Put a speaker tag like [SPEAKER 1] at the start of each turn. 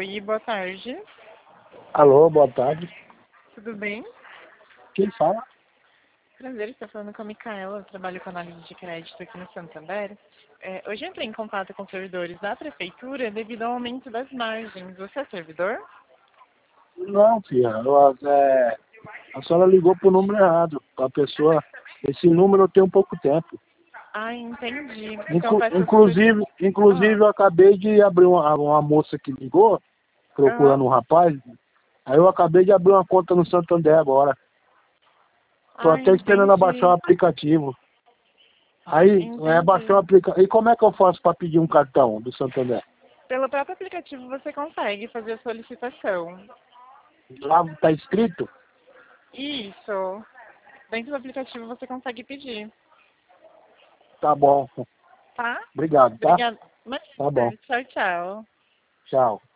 [SPEAKER 1] Oi, boa tarde.
[SPEAKER 2] Alô, boa tarde.
[SPEAKER 1] Tudo bem?
[SPEAKER 2] Quem fala?
[SPEAKER 1] Prazer, estou falando com a Micaela. Eu trabalho com análise de crédito aqui no Santander. Hoje eu entrei em contato com servidores da prefeitura devido ao aumento das margens. Você é servidor?
[SPEAKER 2] Não, filha. A senhora ligou pro número errado. A pessoa. Esse número tem um pouco tempo.
[SPEAKER 1] Ah, entendi. Então peço
[SPEAKER 2] Inclusive eu acabei de abrir uma moça que ligou, procurando um rapaz. Aí eu acabei de abrir uma conta no Santander agora. Tô até esperando abaixar o aplicativo. Aí, baixou o
[SPEAKER 1] Entendi.
[SPEAKER 2] aplicativo. E como é que eu faço para pedir um cartão do Santander?
[SPEAKER 1] Pelo próprio aplicativo você consegue fazer a solicitação.
[SPEAKER 2] Lá tá escrito?
[SPEAKER 1] Isso. Dentro do aplicativo você consegue pedir,
[SPEAKER 2] Tá bom.
[SPEAKER 1] tá?
[SPEAKER 2] Obrigado, tá?
[SPEAKER 1] Obrigada. Mas,
[SPEAKER 2] Tá bom.
[SPEAKER 1] tchau, tchau.
[SPEAKER 2] Tchau.